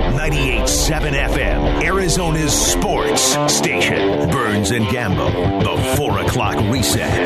98.7 FM, Arizona's sports station. Burns and Gambo, the 4 o'clock reset.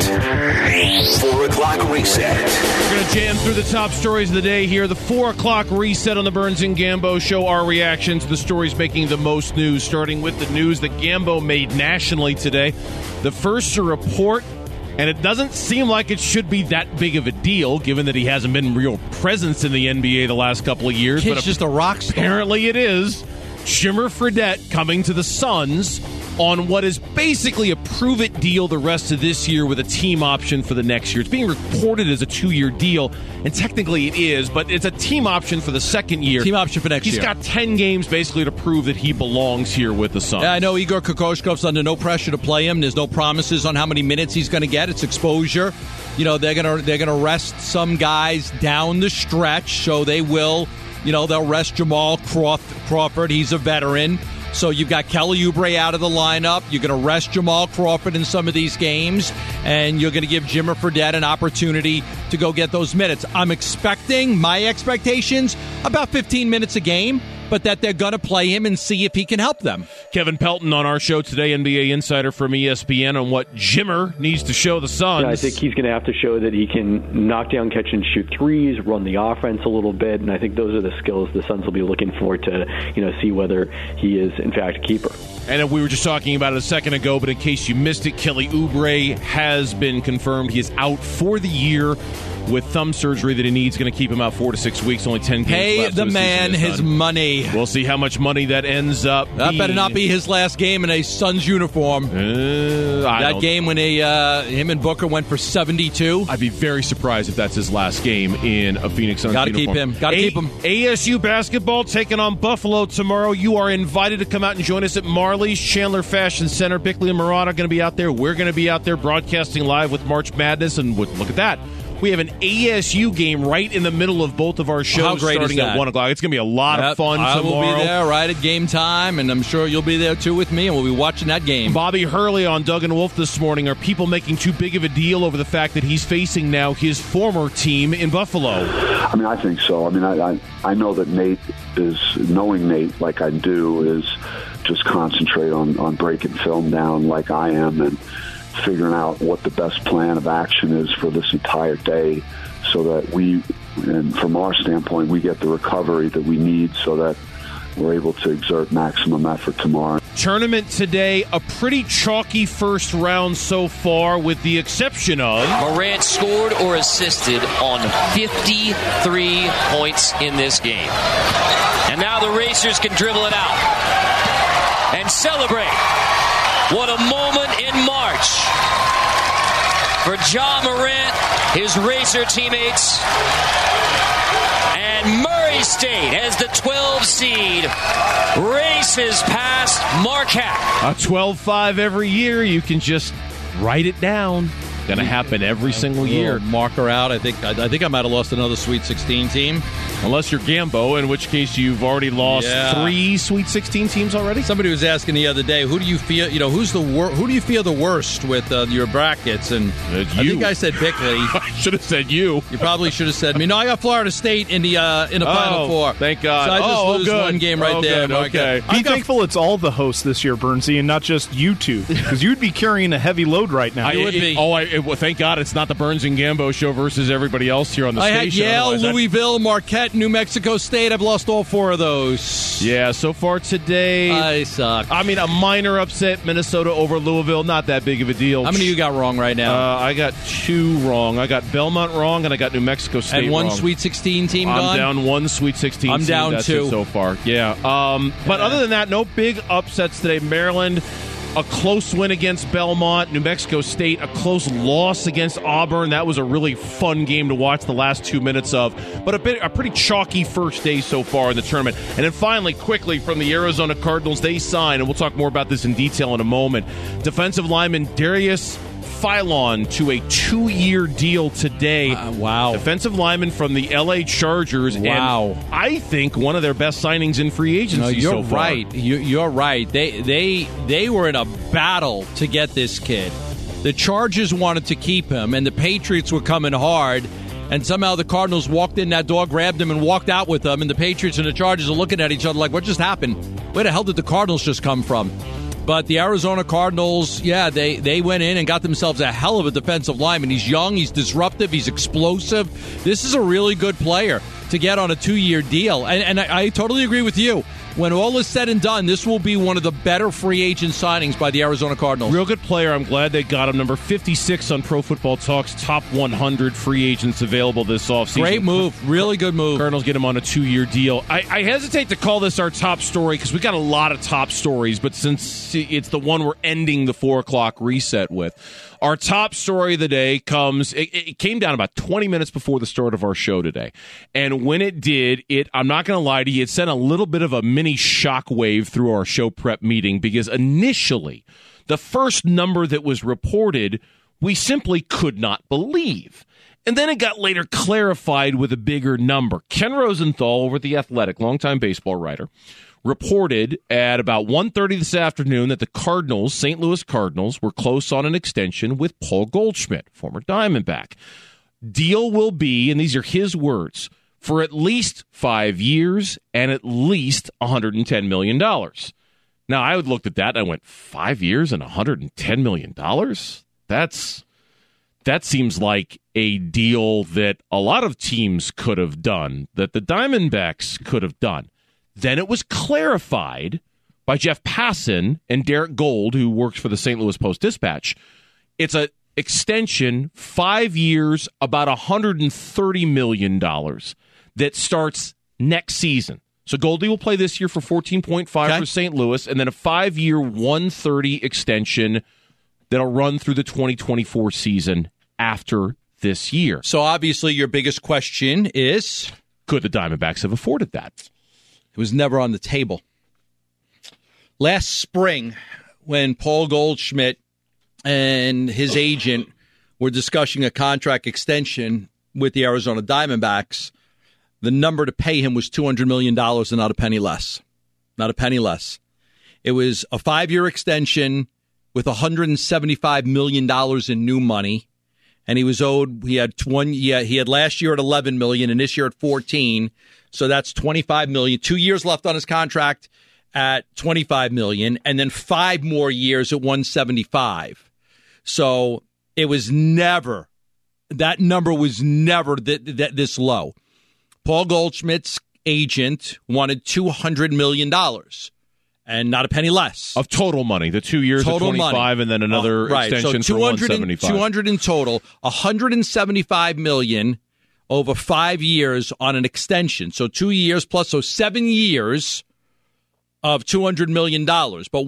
4 o'clock reset. We're going to jam through the top stories of the day here. The 4 o'clock reset on the Burns and Gambo show. Our reaction to the stories making the most news, starting with the news that Gambo made nationally today. The first to report, and it doesn't seem like it should be that big of a deal, given that he hasn't been real presence in the NBA the last couple of years. Kid's just a rock star. Apparently it is. Jimmer Fredette coming to the Suns on what is basically a prove-it deal the rest of this year with a team option for the next year. It's being reported as a 2-year deal, and technically it is, but it's a team option for the second year. Team option for next year. He's got 10 games basically to prove that he belongs here with the Suns. Yeah, I know Igor Kokoškov's under no pressure to play him. There's no promises on how many minutes he's going to get. It's exposure. You know, they're gonna rest some guys down the stretch, so they will. You know, they'll rest Jamal Crawford. He's a veteran. So you've got Kelly Oubre out of the lineup. You're going to rest Jamal Crawford in some of these games, and you're going to give Jimmer Fredette an opportunity to go get those minutes. I'm expecting, my expectations, about 15 minutes a game, but that they're going to play him and see if he can help them. Kevin Pelton on our show today, NBA insider from ESPN, on what Jimmer needs to show the Suns. Yeah, I think he's going to have to show that he can knock down, catch, and shoot threes, run the offense a little bit, and I think those are the skills the Suns will be looking for to, see whether he is, in fact, a keeper. And we were just talking about it a second ago, but in case you missed it, Kelly Oubre has been confirmed. He is out for the year with thumb surgery that he needs. Going to keep him out 4 to 6 weeks. Only 10 games Pay left. the man his money. We'll see how much money that ends up That being. better not be his last game in a Suns uniform. That game when him and Booker went for 72. I'd be very surprised if that's his last game in a Phoenix Suns uniform. Got to keep him. ASU basketball taking on Buffalo tomorrow. You are invited to come out and join us at Marley's Chandler Fashion Center. Bickley and Murata are going to be out there. We're going to be out there broadcasting live with March Madness. And look at that. We have an ASU game right in the middle of both of our shows starting at 1 o'clock. It's going to be a lot of fun tomorrow. I will be there right at game time, and I'm sure you'll be there too with me, and we'll be watching that game. Bobby Hurley on Doug and Wolf this morning. Are people making too big of a deal over the fact that he's facing now his former team in Buffalo? I mean, I think so. I mean, I know that Nate is, knowing Nate like I do, is just concentrate on breaking film down like I am and figuring out what the best plan of action is for this entire day so that we, and from our standpoint, we get the recovery that we need so that we're able to exert maximum effort tomorrow. Tournament today, a pretty chalky first round so far, with the exception of Morant scored or assisted on 53 points in this game. And now the Racers can dribble it out and celebrate. What a moment in March for Ja Morant, his Racer teammates, and Murray State as the 12 seed races past Marquette. A 12-5 every year. You can just write it down. Going to happen every single year. Marker out. I think I might have lost another Sweet 16 team. Unless you're Gambo, in which case you've already lost 3 Sweet 16 teams already. Somebody was asking the other day, who do you feel? Who do you feel the worst with your brackets? And I think I said Bickley. I should have said you. You probably should have said me. No, I got Florida State in the Final Four. Thank God. So I just lose one game right there. Good. Okay. Be thankful it's all the hosts this year, Bernsey, and not just you two, because you'd be carrying a heavy load right now. You would be. Well, thank God it's not the Burns and Gambo show versus everybody else here on the station. I had Yale, Louisville, Marquette, New Mexico State. I've lost all 4 of those. Yeah, so far today, I suck. I mean, a minor upset, Minnesota over Louisville, not that big of a deal. How many you got wrong right now? I got 2 wrong. I got Belmont wrong, and I got New Mexico State and one wrong. Sweet 16 team I'm gone? down 1 Sweet 16 I'm team. down That's 2 it so far. Yeah. But other than that, no big upsets today. Maryland, a close win against Belmont. New Mexico State, a close loss against Auburn. That was a really fun game to watch the last 2 minutes of. But a pretty chalky first day so far in the tournament. And then finally, quickly, from the Arizona Cardinals, they signed, and we'll talk more about this in detail in a moment, defensive lineman Darius Philon to a 2-year deal today. Wow. Defensive lineman from the LA Chargers. Wow. And I think one of their best signings in free agency so far. Right. You're right. They were in a battle to get this kid. The Chargers wanted to keep him, and the Patriots were coming hard. and somehow the Cardinals walked in that door, grabbed him, and walked out with him, and the Patriots and the Chargers are looking at each other like, what just happened? Where the hell did the Cardinals just come from? But the Arizona Cardinals, they went in and got themselves a hell of a defensive lineman. He's young, he's disruptive, he's explosive. This is a really good player to get on a 2-year deal. And I totally agree with you. When all is said and done, this will be one of the better free agent signings by the Arizona Cardinals. Real good player. I'm glad they got him. Number 56 on Pro Football Talk's top 100 free agents available this offseason. Great move. Really good move. Cardinals get him on a 2-year deal. I hesitate to call this our top story because we got a lot of top stories, but since it's the one we're ending the 4 o'clock reset with, our top story of the day it came down about 20 minutes before the start of our show today. And when it did, I'm not going to lie to you, it sent a little bit of a mini shockwave through our show prep meeting because initially, the first number that was reported, we simply could not believe. And then it got later clarified with a bigger number. Ken Rosenthal over at The Athletic, longtime baseball writer, reported at about 1:30 this afternoon that the Cardinals, St. Louis Cardinals, were close on an extension with Paul Goldschmidt, former Diamondback. Deal will be, and these are his words, for at least 5 years and at least $110 million. Now, I looked at that and I went, 5 years and $110 million? That seems like a deal that a lot of teams could have done, that the Diamondbacks could have done. Then it was clarified by Jeff Passan and Derek Gold, who works for the St. Louis Post-Dispatch. It's an extension, 5 years, about $130 million that starts next season. So Goldie will play this year for $14.5 for St. Louis, and then a 5-year, $130 extension that'll run through the 2024 season after this year. So obviously your biggest question is, could the Diamondbacks have afforded that? It was never on the table. Last spring, when Paul Goldschmidt and his agent were discussing a contract extension with the Arizona Diamondbacks, the number to pay him was $200 million and not a penny less. Not a penny less. It was a 5-year extension with $175 million in new money. And he was owed, he had last year at $11 million and this year at $14. So that's $25 million. 2 years left on his contract at $25 million, and then 5 more years at $175. So it was never, that number was never this low. Paul Goldschmidt's agent wanted $200 million. And not a penny less. Of total money. The 2 years total at 25 money. And then another extension so for 175. 200 in total. $175 million over 5 years on an extension. So 2 years plus, so 7 years of $200 million. But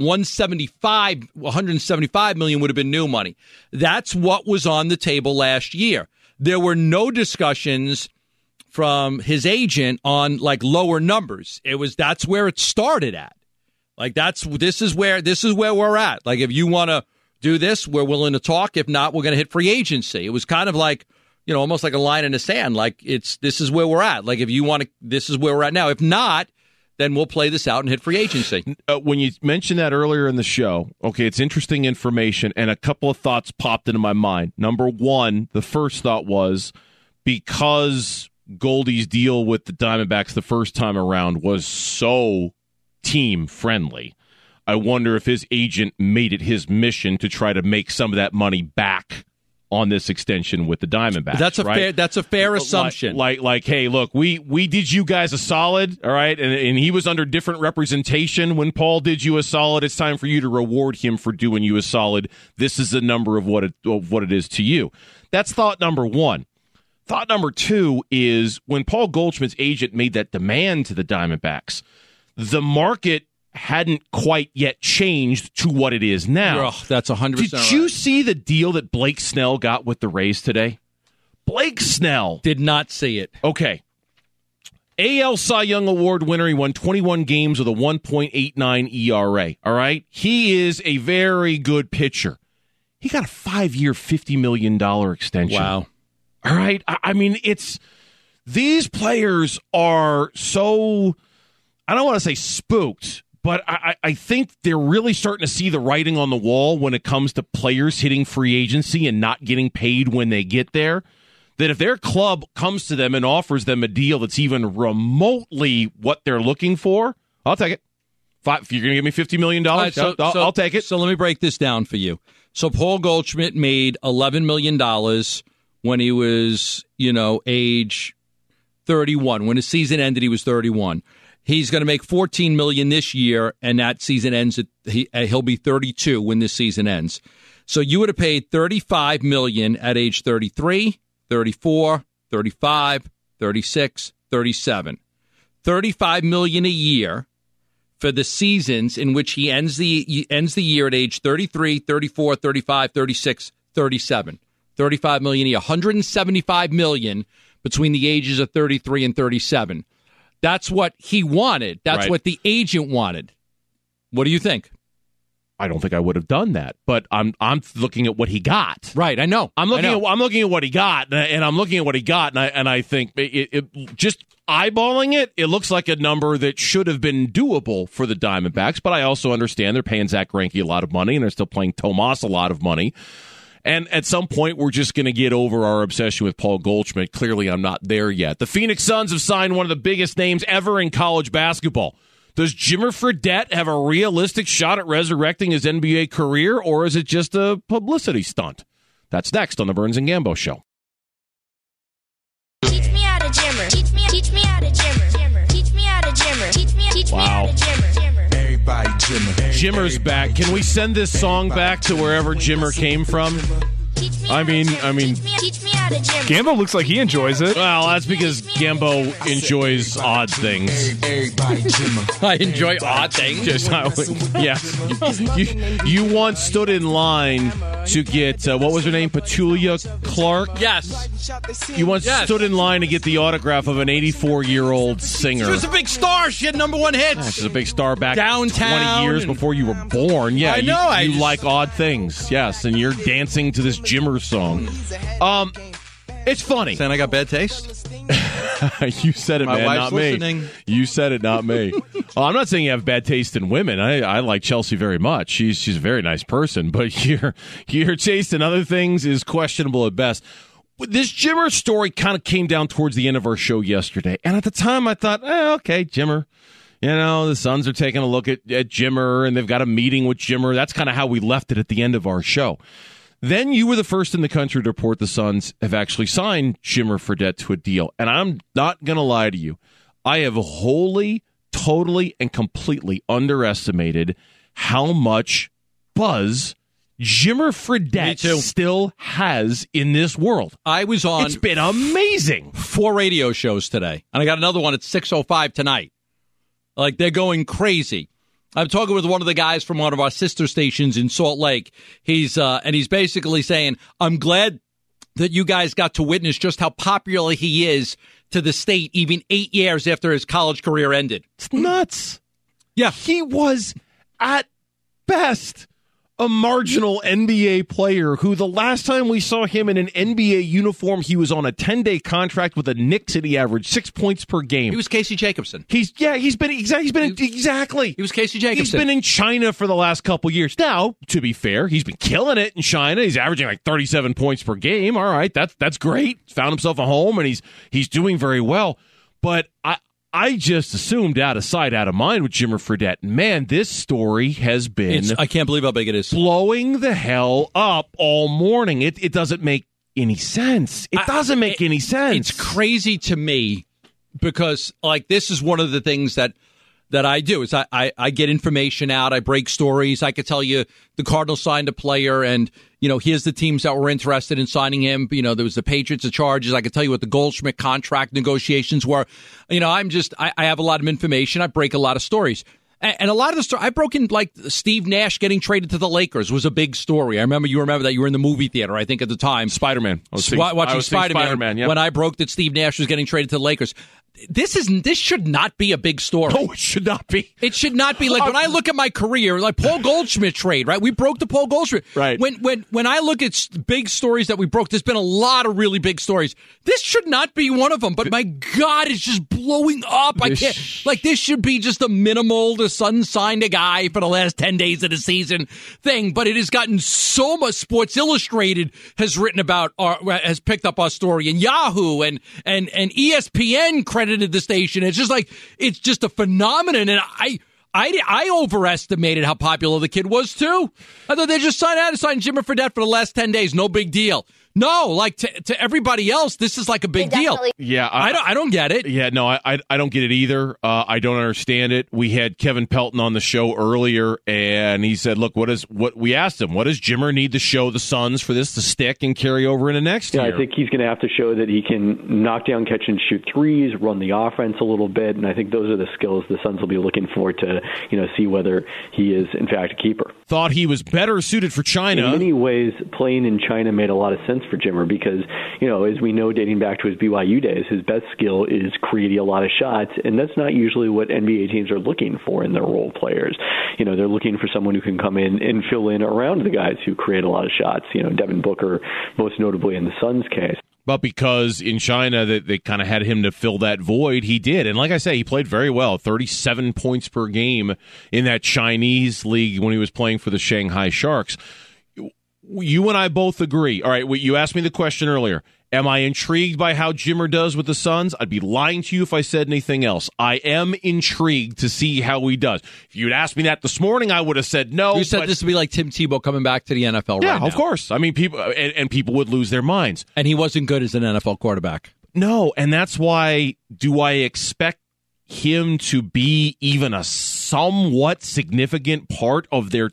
$175 million would have been new money. That's what was on the table last year. There were no discussions from his agent on like lower numbers. That's where it started at. Like this is where we're at. Like if you want to do this, we're willing to talk. If not, we're going to hit free agency. It was kind of like, almost like a line in the sand. Like this is where we're at. Like if you want to, this is where we're at now. If not, then we'll play this out and hit free agency. When you mentioned that earlier in the show, okay, it's interesting information, and a couple of thoughts popped into my mind. Number one, the first thought was because Goldie's deal with the Diamondbacks the first time around was so team friendly, I wonder if his agent made it his mission to try to make some of that money back on this extension with the Diamondbacks. That's a fair assumption. Like, hey, look, we did you guys a solid, all right, and he was under different representation when Paul did you a solid. It's time for you to reward him for doing you a solid. This is the number of what it is to you. That's thought number one. Thought number two is when Paul Goldschmidt's agent made that demand to the Diamondbacks, the market hadn't quite yet changed to what it is now. That's 100% Did you see the deal that Blake Snell got with the Rays today? Blake Snell. Did not see it. Okay. AL Cy Young Award winner. He won 21 games with a 1.89 ERA. All right? He is a very good pitcher. He got a 5-year, $50 million extension. Wow. All right? I mean, these players are so, I don't want to say spooked, but I think they're really starting to see the writing on the wall when it comes to players hitting free agency and not getting paid when they get there. that if their club comes to them and offers them a deal that's even remotely what they're looking for, I'll take it. If you're going to give me $50 million, right, I'll take it. So let me break this down for you. So Paul Goldschmidt made $11 million when he was, age 31. When his season ended, he was 31. He's going to make $14 million this year, and that season ends he'll be 32 when this season ends. So you would have paid $35 million at age 33, 34, 35, 36, 37. $35 million a year for the seasons in which he ends the year at age 33, 34, 35, 36, 37. $35 million a year. $175 million between the ages of 33 and 37. That's what he wanted. That's what the agent wanted. What do you think? I don't think I would have done that, but I'm looking at what he got. Right, I know. I'm looking at what he got, and I'm looking at what he got, and I think it just eyeballing it, it looks like a number that should have been doable for the Diamondbacks. But I also understand they're paying Zach Greinke a lot of money, and they're still paying Tomas a lot of money. And at some point, we're just going to get over our obsession with Paul Goldschmidt. Clearly, I'm not there yet. The Phoenix Suns have signed one of the biggest names ever in college basketball. Does Jimmer Fredette have a realistic shot at resurrecting his NBA career, or is it just a publicity stunt? That's next on the Burns and Gambo Show. Teach me how to Jimmer. Teach me how to Jimmer. Teach me how to Jimmer. Teach me how to Jimmer. Everybody Jimmer. Jimmer's back. Can we send this song back to wherever Jimmer came from? I mean, Gambo looks like he enjoys it. Well, that's because Gambo enjoys odd things. I enjoy odd things. Yes. You once stood in line to get, what was her name? Petulia Clark? Yes. You once stood in line to get the autograph of an 84-year-old singer. She was a big star. She had number one hits. Yeah, she's a big star back downtown 20 years before you were born. Yeah, I know. You like odd things. Yes, and you're dancing to this Jimmer song. It's funny. Saying I got bad taste? You said it, My man, wife's not listening. me. You said it, not me. I'm not saying you have bad taste in women. I like Chelsea very much. She's a very nice person, but your taste in other things is questionable at best. This Jimmer story kind of came down towards the end of our show yesterday, and at the time I thought, okay, Jimmer. The Suns are taking a look at Jimmer, and they've got a meeting with Jimmer. That's kind of how we left it at the end of our show. Then you were the first in the country to report the Suns have actually signed Jimmer Fredette to a deal. And I'm not going to lie to you. I have wholly, totally, and completely underestimated how much buzz Jimmer Fredette still has in this world. I was on... It's been amazing. 4 radio shows today. And I got another one at 6:05 tonight. Like, they're going crazy. I'm talking with one of the guys from one of our sister stations in Salt Lake. He's basically saying, I'm glad that you guys got to witness just how popular he is to the state even 8 years after his college career ended. It's nuts. Yeah. He was, at best, a marginal NBA player who the last time we saw him in an NBA uniform, he was on a 10-day contract with the Knicks and he averaged 6 points per game. He was Casey Jacobson. He was Casey Jacobson. He's been in China for the last couple years. Now, to be fair, he's been killing it in China. He's averaging like 37 points per game. All right, that's great. He's found himself a home and he's doing very well. But I just assumed out of sight, out of mind with Jimmer Fredette. Man, this story has been... I can't believe how big it is. Blowing the hell up all morning. It doesn't make any sense. It doesn't make any sense. It's crazy to me because, like, this is one of the things that I do. Is I get information out. I break stories. I could tell you the Cardinals signed a player and, here's the teams that were interested in signing him. There was the Patriots, the Chargers. I could tell you what the Goldschmidt contract negotiations were. I have a lot of information. I break a lot of stories. And a lot of the story, I broke in, like, Steve Nash getting traded to the Lakers was a big story. You remember that you were in the movie theater, I think, at the time. Spider-Man. Watching Spider-Man yeah. when I broke that Steve Nash was getting traded to the Lakers. this should not be a big story. No, it should not be. It should not be. Like, when I look at my career, like Paul Goldschmidt trade, right? We broke the Paul Goldschmidt. Right. When I look at big stories that we broke, there's been a lot of really big stories. This should not be one of them. But my God, it's just blowing up. I can't. Like, this should be just a minimal. The Sun signed a guy for the last 10 days of the season thing. But it has gotten so much. Sports Illustrated has written about, has picked up our story, and Yahoo and ESPN credited the station. It's just like, it's just a phenomenon, and I overestimated how popular the kid was too. I thought they just signed Jimmer Fredette for the last 10 days, no big deal. No, like to everybody else, this is like a big deal. Yeah, I don't get it. Yeah, no, I don't get it either. I don't understand it. We had Kevin Pelton on the show earlier, and he said, "Look, we asked him, what does Jimmer need to show the Suns for this to stick and carry over into next year?" I think he's going to have to show that he can knock down, catch and shoot threes, run the offense a little bit, and I think those are the skills the Suns will be looking for to see whether he is in fact a keeper. Thought he was better suited for China. In many ways, playing in China made a lot of sense for Jimmer because, as we know, dating back to his BYU days, his best skill is creating a lot of shots, and that's not usually what NBA teams are looking for in their role players. They're looking for someone who can come in and fill in around the guys who create a lot of shots. Devin Booker, most notably in the Suns' case. But because in China they kind of had him to fill that void, he did. And like I say, he played very well, 37 points per game in that Chinese league when he was playing for the Shanghai Sharks. You and I both agree. All right, you asked me the question earlier. Am I intrigued by how Jimmer does with the Suns? I'd be lying to you if I said anything else. I am intrigued to see how he does. If you'd asked me that this morning, I would have said no. You said this would be like Tim Tebow coming back to the NFL right now. Yeah, of course. I mean, people and people would lose their minds. And he wasn't good as an NFL quarterback. No, and that's why do I expect him to be even a somewhat significant part of their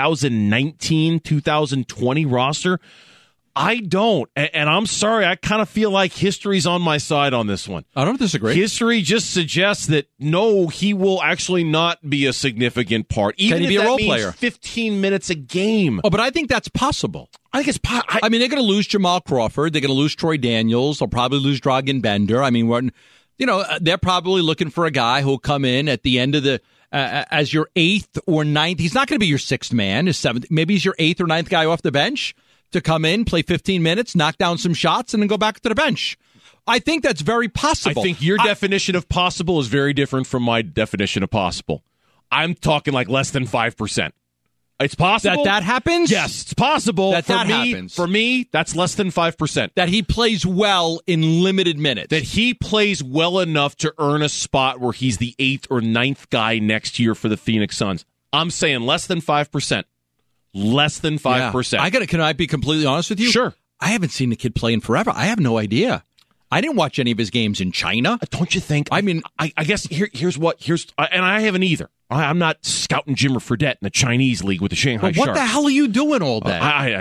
2019-2020 roster? I don't, and I'm sorry, I kind of feel like history's on my side on this one. I don't disagree. History just suggests that, no, he will actually not be a significant part. Even Can he be if a that role means player? 15 minutes a game. Oh, but I think that's possible. I think it's I mean, they're going to lose Jamal Crawford. They're going to lose Troy Daniels. They'll probably lose Dragan Bender. I mean, they're probably looking for a guy who'll come in at the end of the as your eighth or ninth. He's not going to be your sixth man, his seventh. Maybe he's your eighth or ninth guy off the bench to come in, play 15 minutes, knock down some shots, and then go back to the bench. I think that's very possible. I think your definition of possible is very different from my definition of possible. I'm talking like less than 5%. It's possible. That happens? Yes, it's possible. That happens. For me, that's less than 5%. That he plays well in limited minutes. That he plays well enough to earn a spot where he's the 8th or 9th guy next year for the Phoenix Suns. I'm saying less than 5%. Less than 5%. Yeah. Can I be completely honest with you? Sure. I haven't seen the kid play in forever. I have no idea. I didn't watch any of his games in China. Don't you think? I mean, I guess here's and I haven't either. I'm not scouting Jimmer Fredette in the Chinese league with the Shanghai Sharks. What the hell are you doing all day?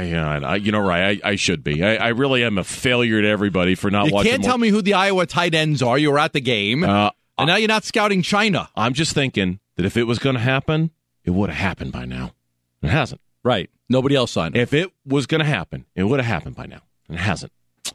Right. I should be. I really am a failure to everybody for not watching. You can't tell me who the Iowa tight ends are. You were at the game, and now you're not scouting China. I'm just thinking that if it was going to happen, it would have happened by now. It hasn't. Right. Nobody else signed it. If it was going to happen, it would have happened by now. It hasn't.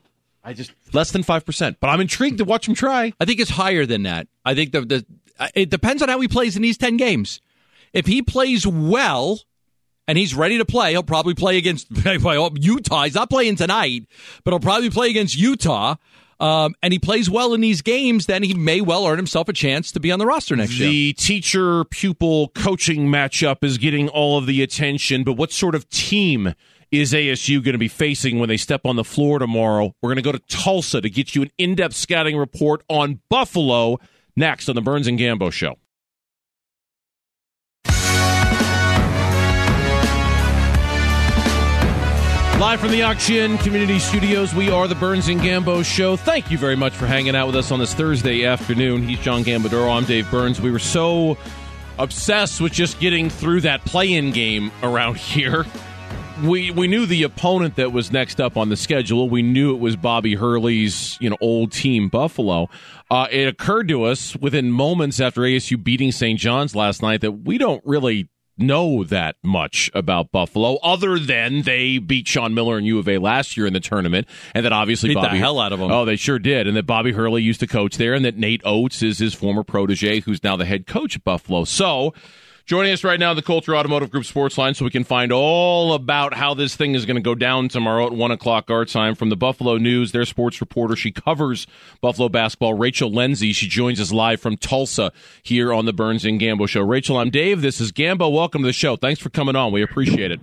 Less than 5%. But I'm intrigued to watch him try. I think it's higher than that. I think it depends on how he plays in these 10 games. If he plays well and he's ready to play, he'll probably play against Utah. He's not playing tonight, but he'll probably play against Utah. And he plays well in these games, then he may well earn himself a chance to be on the roster next year. The teacher-pupil coaching matchup is getting all of the attention, but what sort of team is ASU going to be facing when they step on the floor tomorrow? We're going to go to Tulsa to get you an in-depth scouting report on Buffalo next on the Burns and Gambo Show. Live from the Auction Community Studios, we are the Burns and Gambo Show. Thank you very much for hanging out with us on this Thursday afternoon. He's John Gambadoro. I'm Dave Burns. We were so obsessed with just getting through that play-in game around here. We knew the opponent that was next up on the schedule. We knew it was Bobby Hurley's old team, Buffalo. It occurred to us within moments after ASU beating St. John's last night that we don't really know that much about Buffalo, other than they beat Sean Miller and U of A last year in the tournament, and that obviously beat Bobby the hell out of them. Oh, they sure did, and that Bobby Hurley used to coach there, and that Nate Oates is his former protege, who's now the head coach at Buffalo. So, joining us right now, the Coulter Automotive Group Sports Line, so we can find all about how this thing is going to go down tomorrow at 1 o'clock our time. From the Buffalo News, their sports reporter. She covers Buffalo basketball, Rachel Lindsay. She joins us live from Tulsa here on the Burns and Gambo Show. Rachel, I'm Dave. This is Gambo. Welcome to the show. Thanks for coming on. We appreciate it.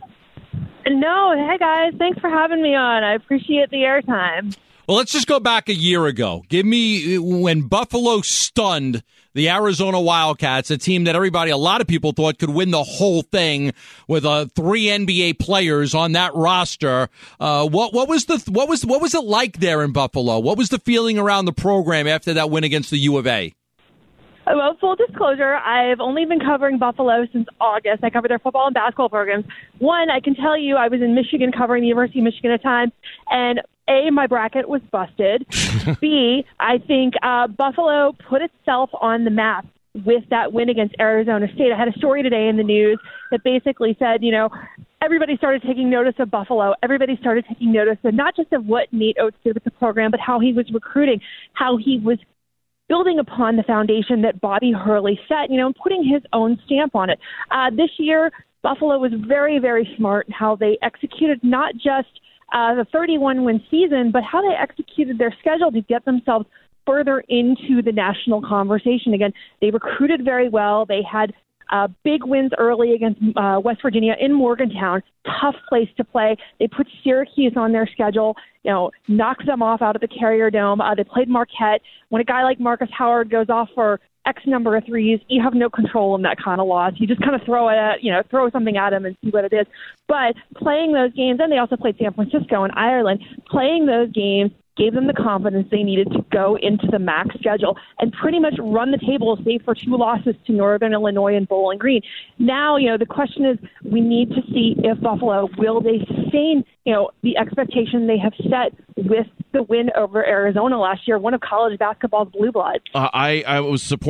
No, hey, guys. Thanks for having me on. I appreciate the airtime. Well, let's just go back a year ago. Give me when Buffalo stunned the Arizona Wildcats, a team that a lot of people thought could win the whole thing with 3 NBA players on that roster. What was it like there in Buffalo? What was the feeling around the program after that win against the U of A? Well, full disclosure, I've only been covering Buffalo since August. I cover their football and basketball programs. One, I can tell you I was in Michigan covering the University of Michigan at the time, and A, my bracket was busted. B, I think Buffalo put itself on the map with that win against Arizona State. I had a story today in the news that basically said, everybody started taking notice of Buffalo. Everybody started taking notice of not just of what Nate Oates did with the program, but how he was recruiting, how he was building upon the foundation that Bobby Hurley set, and putting his own stamp on it. This year, Buffalo was very, very smart in how they executed not just the 31-win season, but how they executed their schedule to get themselves further into the national conversation. Again, they recruited very well. They had big wins early against West Virginia in Morgantown. Tough place to play. They put Syracuse on their schedule, knocked them off out of the Carrier Dome. They played Marquette. When a guy like Marcus Howard goes off for X number of threes, you have no control in that kind of loss. You just kind of throw something at him and see what it is. But playing those games, and they also played San Francisco and Ireland, playing those games gave them the confidence they needed to go into the MAC schedule and pretty much run the table, save for 2 losses to Northern Illinois and Bowling Green. Now, the question is, we need to see if Buffalo, will they sustain, the expectation they have set with the win over Arizona last year, one of college basketball's blue bloods. I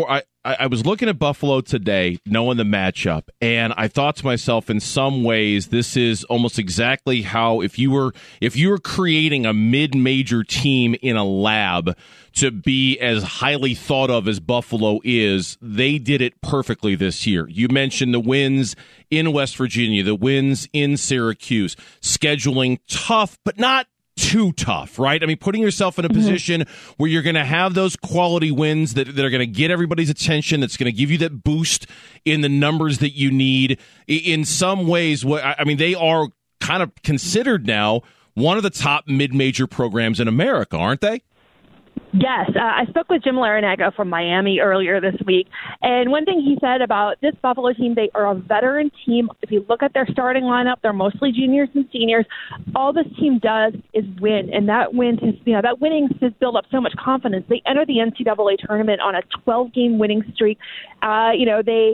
was looking at Buffalo today, knowing the matchup, and I thought to myself, in some ways, this is almost exactly how if you were creating a mid-major team in a lab to be as highly thought of as Buffalo is, they did it perfectly this year. You mentioned the wins in West Virginia, the wins in Syracuse, scheduling tough, but not too tough, right? I mean, putting yourself in a position where you're going to have those quality wins that are going to get everybody's attention, that's going to give you that boost in the numbers that you need. In some ways, they are kind of considered now one of the top mid-major programs in America, aren't they? Yes, I spoke with Jim Larinaga from Miami earlier this week, and one thing he said about this Buffalo team, they are a veteran team. If you look at their starting lineup, they're mostly juniors and seniors. All this team does is win, and that winning has built up so much confidence. They enter the NCAA tournament on a 12-game winning streak. They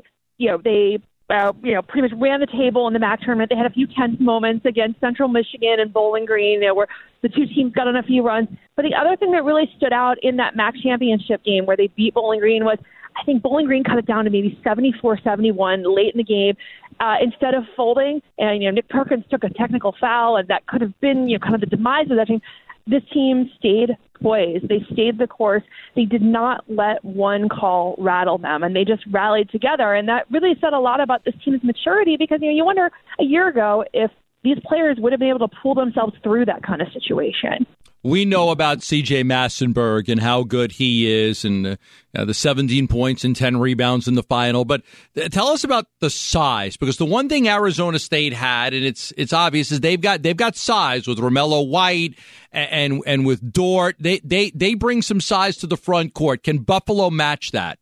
pretty much ran the table in the MAC tournament. They had a few tense moments against Central Michigan and Bowling Green, where the two teams got on a few runs. But the other thing that really stood out in that MAC championship game where they beat Bowling Green was, I think Bowling Green cut it down to maybe 74-71 late in the game. Instead of folding, and Nick Perkins took a technical foul, and that could have been kind of the demise of that team. This team stayed poised. They stayed the course. They did not let one call rattle them, and they just rallied together. And that really said a lot about this team's maturity, because you wonder a year ago if these players would have been able to pull themselves through that kind of situation. We know about C.J. Massenberg and how good he is, and the 17 points and 10 rebounds in the final. But tell us about the size, because the one thing Arizona State had, and it's obvious, is they've got size with Romello White and with Dort. They bring some size to the front court. Can Buffalo match that?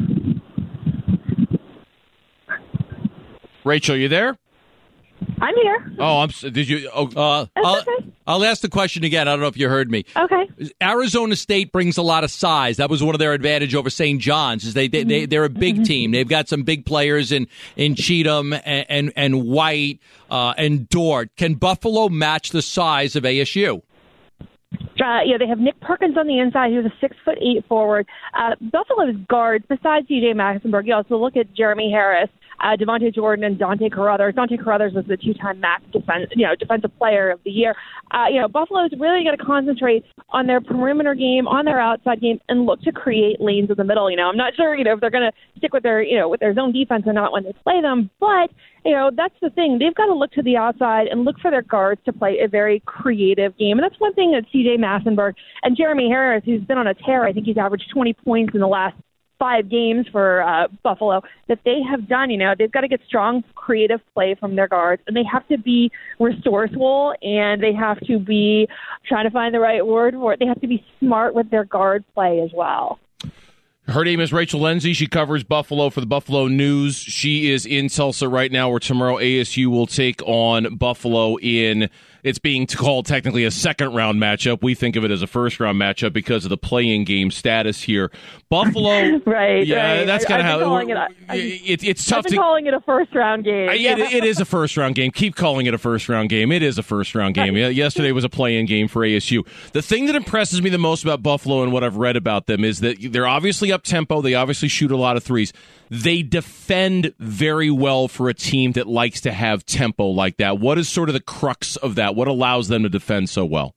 Rachel, you there? I'm here. Oh, did you? Oh, I'll ask the question again. I don't know if you heard me. Okay. Arizona State brings a lot of size. That was one of their advantage over St. John's. Is they're a big team. They've got some big players in Cheatham and White and Dort. Can Buffalo match the size of ASU? They have Nick Perkins on the inside, who's a 6'8" forward. Buffalo's guards, besides C.J. Maxenberg, you also look at Jeremy Harris, Devontae Jordan, and Dante Carruthers. Dante Carruthers was the two-time MAC defensive player of the year. Buffalo's really got to concentrate on their perimeter game, on their outside game, and look to create lanes in the middle. I'm not sure, if they're going to stick with their zone defense or not when they play them, but that's the thing. They've got to look to the outside and look for their guards to play a very creative game. And that's one thing that C.J. Maxenberg and Jeremy Harris, who's been on a tear, I think he's averaged 20 points in the last 5 games for Buffalo, that they have done. They've got to get strong, creative play from their guards, and they have to be resourceful, and they have to be, trying to find the right word for it, they have to be smart with their guard play as well. Her name is Rachel Lindsay. She covers Buffalo for the Buffalo News. She is in Tulsa right now, where tomorrow ASU will take on Buffalo in, it's being called technically a second-round matchup. We think of it as a first-round matchup because of the play-in game status here. Buffalo, right? That's kind of how it's tough. I've been calling it a first-round game. It is a first-round game. Keep calling it a first-round game. It is a first-round game. Yesterday was a play-in game for ASU. The thing that impresses me the most about Buffalo and what I've read about them is that they're obviously up-tempo. They obviously shoot a lot of threes. They defend very well for a team that likes to have tempo like that. What is sort of the crux of that? What allows them to defend so well?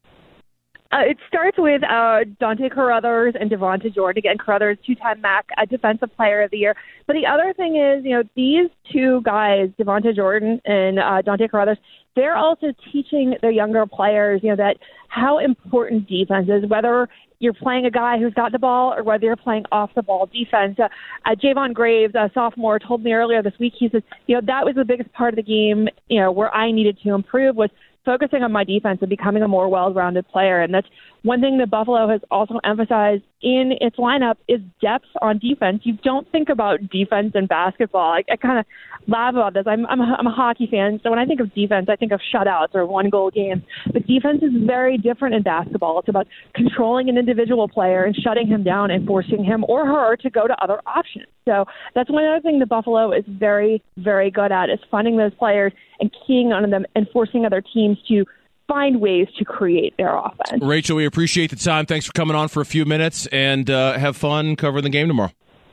It starts with Dante Carruthers and Devontae Jordan. Again, Carruthers, two-time MAC Defensive Player of the Year. But the other thing is, these two guys, Devontae Jordan and Dante Carruthers, they're also teaching their younger players, that how important defense is, whether you're playing a guy who's got the ball or whether you're playing off-the-ball defense. Javon Graves, a sophomore, told me earlier this week, he says, that was the biggest part of the game, where I needed to improve was focusing on my defense and becoming a more well-rounded player. And that's one thing that Buffalo has also emphasized in its lineup is depth on defense. You don't think about defense in basketball. I kind of laugh about this. I'm a hockey fan, so when I think of defense, I think of shutouts or one-goal games. But defense is very different in basketball. It's about controlling an individual player and shutting him down and forcing him or her to go to other options. So that's one other thing that Buffalo is very, very good at, is finding those players and keying on them and forcing other teams to find ways to create their offense. Rachel, we appreciate the time. Thanks for coming on for a few minutes, and have fun covering the game tomorrow.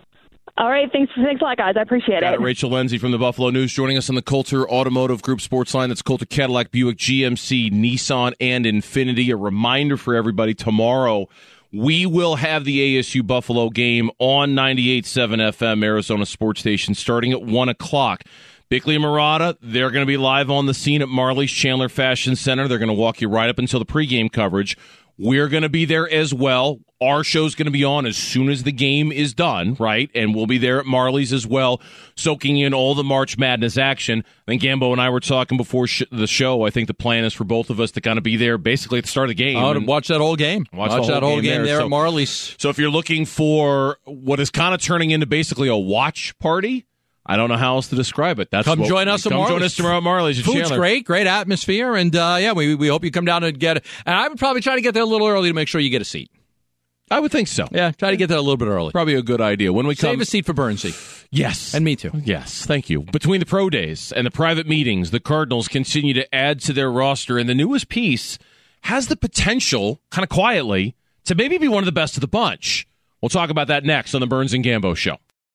All right. Thanks a lot, guys. I appreciate it. Rachel Lindsay from the Buffalo News joining us on the Coulter Automotive Group Sports Line. That's Coulter, Cadillac, Buick, GMC, Nissan, and Infiniti. A reminder for everybody, tomorrow we will have the ASU Buffalo game on 98.7 FM, Arizona Sports Station, starting at 1 o'clock. Bickley and Murata, they're going to be live on the scene at Marley's Chandler Fashion Center. They're going to walk you right up until the pregame coverage. We're going to be there as well. Our show's going to be on as soon as the game is done, right? And we'll be there at Marley's as well, soaking in all the March Madness action. I think Gambo and I were talking before the show. I think the plan is for both of us to kind of be there basically at the start of the game. Oh, to watch that whole game. Watch that whole game there at Marley's. So if you're looking for what is kind of turning into basically a watch party, I don't know how else to describe it. Come join us at Marley's. Join us tomorrow at Marley's. Food's great atmosphere, and we hope you come down and get it. And I would probably try to get there a little early to make sure you get a seat. I would think so. Yeah, try to get there a little bit early. Probably a good idea. When we save a seat for Burnsy. Yes, and me too. Yes, thank you. Between the pro days and the private meetings, the Cardinals continue to add to their roster, and the newest piece has the potential, kind of quietly, to maybe be one of the best of the bunch. We'll talk about that next on the Burns and Gambo Show.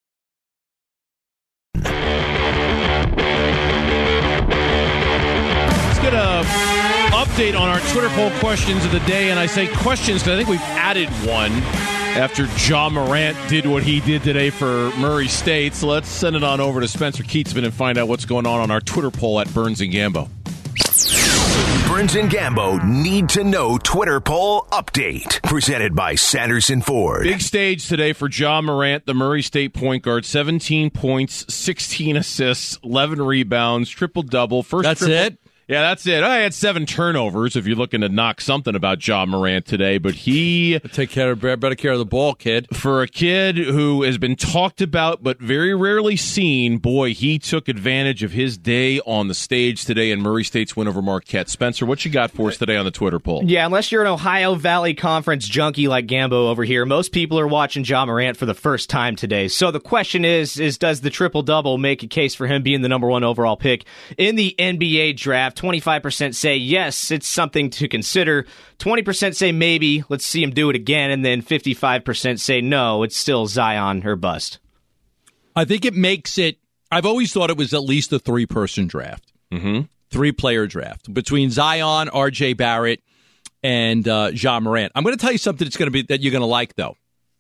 Get a update on our Twitter poll questions of the day, and I say questions because I think we've added one after Ja Morant did what he did today for Murray State. So let's send it on over to Spencer Keatsman and find out what's going on our Twitter poll at Burns and Gambo. Burns and Gambo need to know Twitter poll update, presented by Sanderson Ford. Big stage today for Ja Morant, the Murray State point guard. 17 points, 16 assists, 11 rebounds, triple-double. That's it? Yeah, that's it. I had 7 turnovers if you're looking to knock something about Ja Morant today, but he... better care of the ball, kid. For a kid who has been talked about but very rarely seen, boy, he took advantage of his day on the stage today in Murray State's win over Marquette. Spencer, what you got for us today on the Twitter poll? Yeah, unless you're an Ohio Valley Conference junkie like Gambo over here, most people are watching Ja Morant for the first time today. So the question is does the triple-double make a case for him being the number 1 overall pick in the NBA draft? 25% say yes, it's something to consider. 20% say maybe, let's see him do it again. And then 55% say no, it's still Zion or bust. I think it makes it, I've always thought it was at least a 3-person draft. Mm-hmm. 3-player draft between Zion, R.J. Barrett, and Ja Morant. I'm going to tell you something that's going to be that you're going to like, though.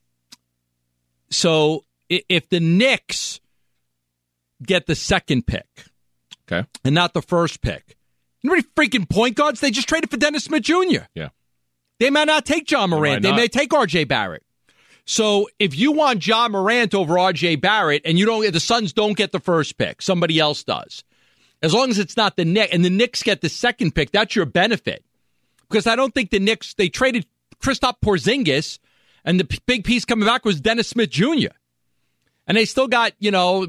So if the Knicks get the second pick, okay, and not the first pick, you know how many freaking point guards they just traded for Dennis Smith Jr.? Yeah, they might not take Ja Morant. They may take R.J. Barrett. So if you want Ja Morant over R.J. Barrett, and the Suns don't get the first pick, somebody else does. As long as it's not the Knicks, and the Knicks get the second pick, that's your benefit. Because I don't think the Knicks, they traded Kristaps Porzingis, and the big piece coming back was Dennis Smith Jr. And they still got,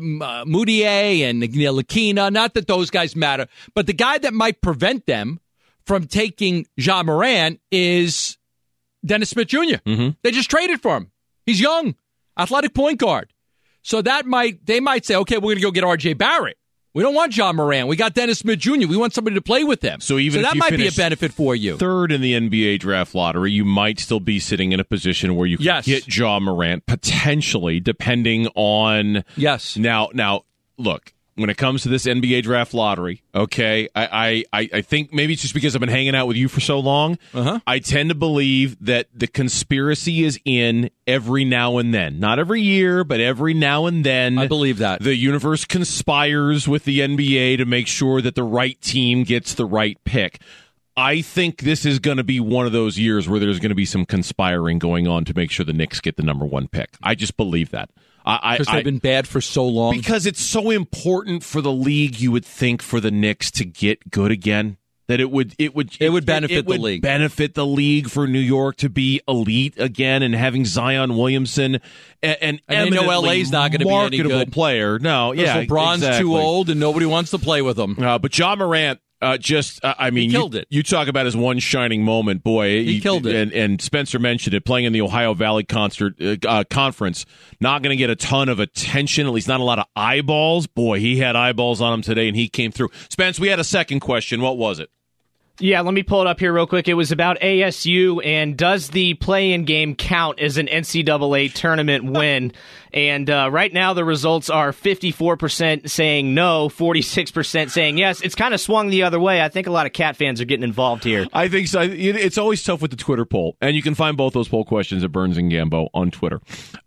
Moutier and Lakina. Not that those guys matter, but the guy that might prevent them from taking Ja Morant is Dennis Smith Jr. Mm-hmm. They just traded for him. He's young, athletic point guard. So they might say, okay, we're going to go get R.J. Barrett. We don't want Ja Morant. We got Dennis Smith Jr. We want somebody to play with him. So that might be a benefit for you. Third in the NBA draft lottery, you might still be sitting in a position where you can get Ja Morant, potentially, depending on... Yes. Now, look, when it comes to this NBA draft lottery, okay, I think maybe it's just because I've been hanging out with you for so long, I tend to believe that the conspiracy is in every now and then. Not every year, but every now and then. I believe that. The universe conspires with the NBA to make sure that the right team gets the right pick. I think this is going to be one of those years where there's going to be some conspiring going on to make sure the Knicks get the number 1 pick. I just believe that. Because they've been bad for so long. Because it's so important for the league, you would think, for the Knicks to get good again. That it would benefit the league. Benefit the league for New York to be elite again, and having Zion Williamson, an eminently LA's not going to be any good player. No, yeah, LeBron's too old, and nobody wants to play with him. But Ja Morant. He killed it. You talk about his one shining moment, boy. He killed it. And Spencer mentioned it, playing in the Ohio Valley Conference. Not going to get a ton of attention, at least not a lot of eyeballs. Boy, he had eyeballs on him today, and he came through. Spence, we had a second question. What was it? Yeah, let me pull it up here real quick. It was about ASU, and does the play-in game count as an NCAA tournament win? And right now the results are 54% saying no, 46% saying yes. It's kind of swung the other way. I think a lot of Cat fans are getting involved here. I think so. It's always tough with the Twitter poll, and you can find both those poll questions at Burns and Gambo on Twitter.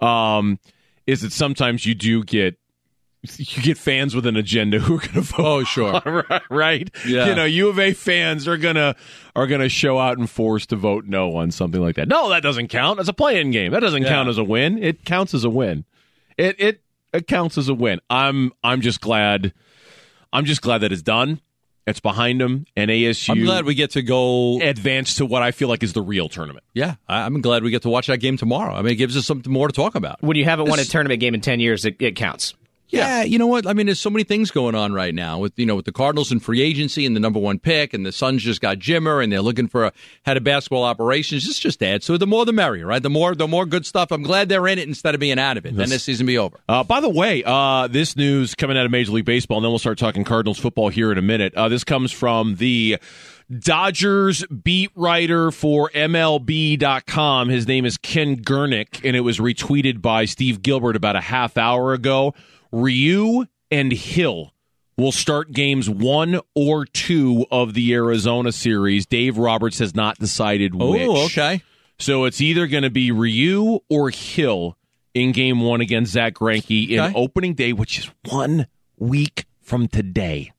Is that sometimes you get fans with an agenda who are going to vote. Oh, sure. Right? Yeah. U of A fans are gonna show out and force to vote no on something like that. No, that doesn't count. That's a play-in game. That doesn't count as a win. It counts as a win. It counts as a win. I'm just glad that it's done. It's behind them, and ASU. I'm glad we get to go advance to what I feel like is the real tournament. Yeah, I'm glad we get to watch that game tomorrow. I mean, it gives us something more to talk about. When you haven't won a tournament game in 10 years, it counts. Yeah, you know what? I mean, there's so many things going on right now with the Cardinals and free agency and the number 1 pick, and the Suns just got Jimmer, and they're looking for a head of basketball operations. This just adds to it. The more, the merrier, right? The more good stuff. I'm glad they're in it instead of being out of it. Then this season be over. By the way, this news coming out of Major League Baseball, and then we'll start talking Cardinals football here in a minute. This comes from the Dodgers beat writer for MLB.com. His name is Ken Gurnick, and it was retweeted by Steve Gilbert about a half hour ago. Ryu and Hill will start games 1 or 2 of the Arizona series. Dave Roberts has not decided which. Oh, okay. So it's either going to be Ryu or Hill in game 1 against Zach Greinke in opening day, which is 1 week from today.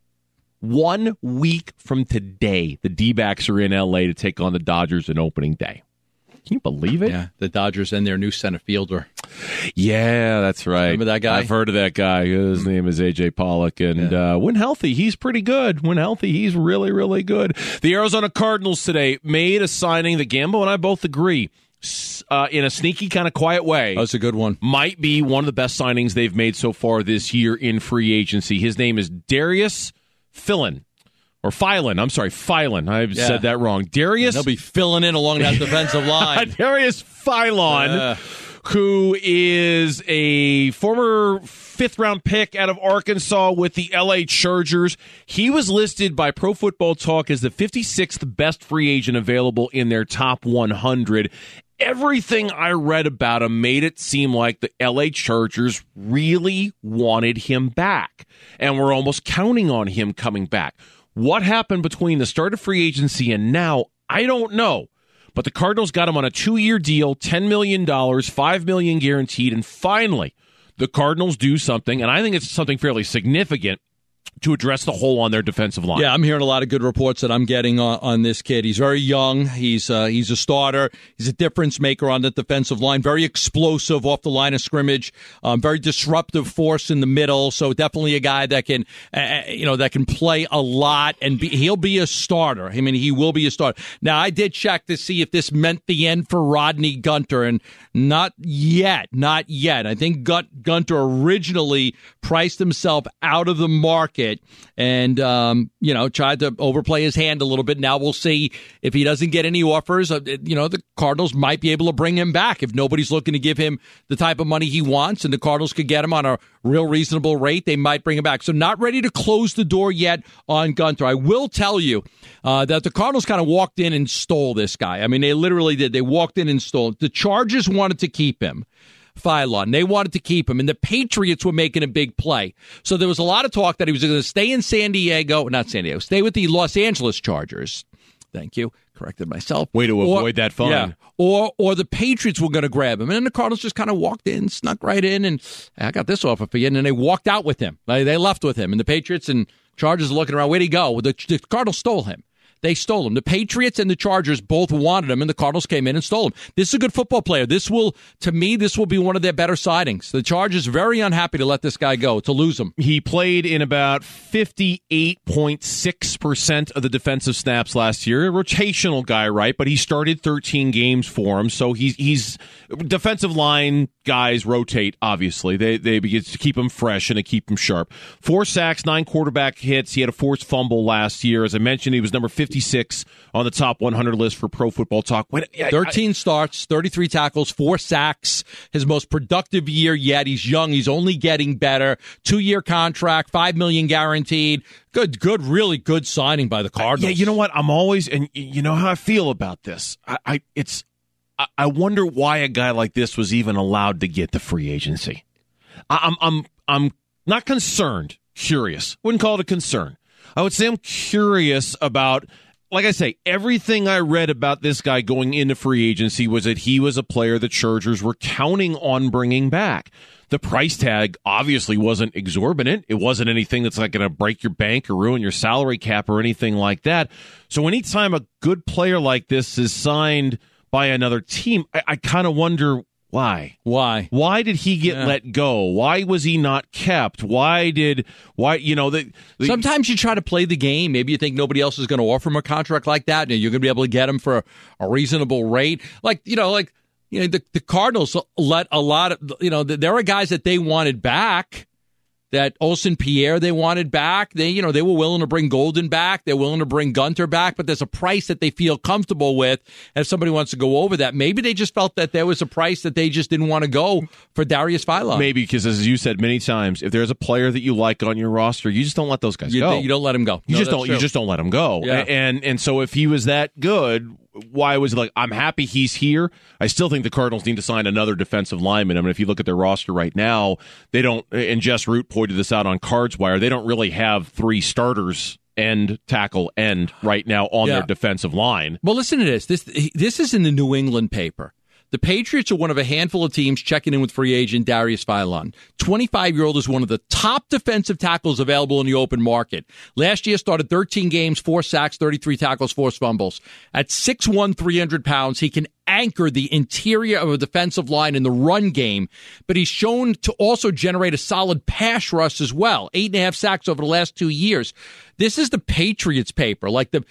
1 week from today, the D-backs are in L.A. to take on the Dodgers in opening day. Can you believe it? Yeah, the Dodgers and their new center fielder. Yeah, that's right. Remember that guy? I've heard of that guy. His name is A.J. Pollock. And when healthy, he's pretty good. When healthy, he's really, really good. The Arizona Cardinals today made a signing that Gambo and I both agree, in a sneaky kind of quiet way. That's a good one. Might be one of the best signings they've made so far this year in free agency. His name is Darius Philon. Or Philon. I'm sorry, Philon. I've said that wrong. Darius. They'll be filling in along that defensive line. Darius Philon, who is a former 5th-round pick out of Arkansas with the LA Chargers. He was listed by Pro Football Talk as the 56th best free agent available in their top 100. Everything I read about him made it seem like the LA Chargers really wanted him back, and were almost counting on him coming back. What happened between the start of free agency and now, I don't know. But the Cardinals got him on a 2-year deal, $10 million, $5 million guaranteed, and finally, the Cardinals do something, and I think it's something fairly significant, to address the hole on their defensive line. Yeah, I'm hearing a lot of good reports that I'm getting on this kid. He's very young. He's a starter. He's a difference maker on the defensive line. Very explosive off the line of scrimmage. Very disruptive force in the middle. So definitely a guy that can, that can play a lot, and he'll be a starter. I mean, he will be a starter. Now, I did check to see if this meant the end for Rodney Gunter, and not yet. I think Gunter originally priced himself out of the market and, tried to overplay his hand a little bit. Now we'll see if he doesn't get any offers. The Cardinals might be able to bring him back if nobody's looking to give him the type of money he wants, and the Cardinals could get him on a real reasonable rate. They might bring him back. So not ready to close the door yet on Gunter. I will tell you that the Cardinals kind of walked in and stole this guy. I mean, they literally did. They walked in and stole. The Chargers wanted to keep him. Phylon. They wanted to keep him, and the Patriots were making a big play. So there was a lot of talk that he was going to stay in stay with the Los Angeles Chargers. Thank you. Corrected myself. Way to avoid that fine. Yeah. Or the Patriots were going to grab him. And then the Cardinals just kind of walked in, snuck right in, and I got this offer for you. And then they walked out with him. They left with him. And the Patriots and Chargers are looking around. Where'd he go? The Cardinals stole him. They stole him. The Patriots and the Chargers both wanted him, and the Cardinals came in and stole him. This is a good football player. This will be one of their better signings. The Chargers very unhappy to let this guy go, to lose him. He played in about 58.6% of the defensive snaps last year. A rotational guy, right? But he started 13 games for him, so he's defensive line guys rotate, obviously. They begin to keep him fresh and to keep him sharp. 4 sacks, 9 quarterback hits. He had a forced fumble last year. As I mentioned, he was number 56 on the top 100 list for Pro Football Talk. 13 starts, 33 tackles, 4 sacks. His most productive year yet. He's young. He's only getting better. 2-year contract, $5 million guaranteed. Good, really good signing by the Cardinals. Yeah, you know what? I'm always, and you know how I feel about this. I wonder why a guy like this was even allowed to get the free agency. I'm not concerned, curious. Wouldn't call it a concern. I would say I'm curious about, like I say, everything I read about this guy going into free agency was that he was a player the Chargers were counting on bringing back. The price tag obviously wasn't exorbitant. It wasn't anything that's like going to break your bank or ruin your salary cap or anything like that. So anytime a good player like this is signed by another team, I kind of wonder why. Why did he get let go? Why was he not kept? Sometimes you try to play the game. Maybe you think nobody else is going to offer him a contract like that, and you're going to be able to get him for a reasonable rate. The Cardinals let a lot of, there are guys that they wanted back. That Olsen Pierre they wanted back. They were willing to bring Golden back. They're willing to bring Gunter back, but there's a price that they feel comfortable with. And if somebody wants to go over that, maybe they just felt that there was a price that they just didn't want to go for Darius Phylon. Maybe because, as you said many times, if there's a player that you like on your roster, you just don't let those guys go. You don't let him go. You just don't let him go. Yeah. And so if he was that good, why was it like, I'm happy he's here? I still think the Cardinals need to sign another defensive lineman. I mean, if you look at their roster right now, they don't, and Jess Root pointed this out on Cards Wire, they don't really have 3 starters end, tackle, end right now on their defensive line. Well, listen to this. This is in the New England paper. The Patriots are one of a handful of teams checking in with free agent Darius Phylon. 25-year-old is one of the top defensive tackles available in the open market. Last year started 13 games, 4 sacks, 33 tackles, 4 fumbles. At 6'1", 300 pounds, he can anchor the interior of a defensive line in the run game, but he's shown to also generate a solid pass rush as well. 8.5 sacks over the last 2 years. This is the Patriots paper.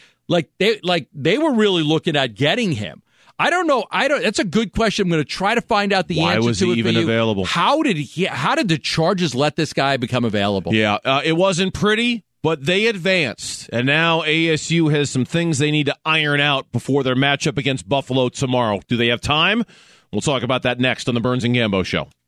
They were really looking at getting him. I don't know. That's a good question. I'm going to try to find out the answer to it. Why was he even available? How did the Chargers let this guy become available? Yeah, it wasn't pretty, but they advanced. And now ASU has some things they need to iron out before their matchup against Buffalo tomorrow. Do they have time? We'll talk about that next on the Burns and Gambo Show.